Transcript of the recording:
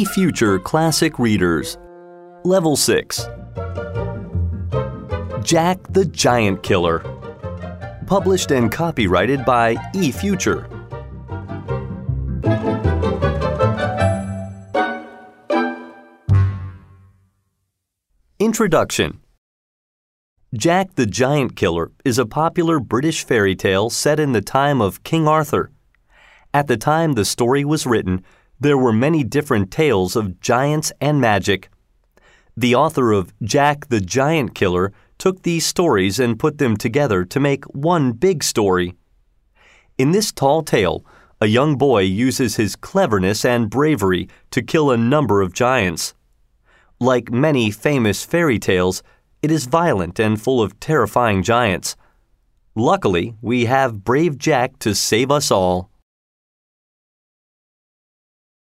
eFuture Classic Readers. Level 6. Jack the Giant Killer. Published and copyrighted by eFuture. Introduction. Jack the Giant Killer is a popular British fairy tale set in the time of King Arthur. At the time the story was written, there were many different tales of giants and magic. The author of Jack the Giant Killer took these stories and put them together to make one big story. In this tall tale, a young boy uses his cleverness and bravery to kill a number of giants. Like many famous fairy tales, it is violent and full of terrifying giants. Luckily, we have brave Jack to save us all.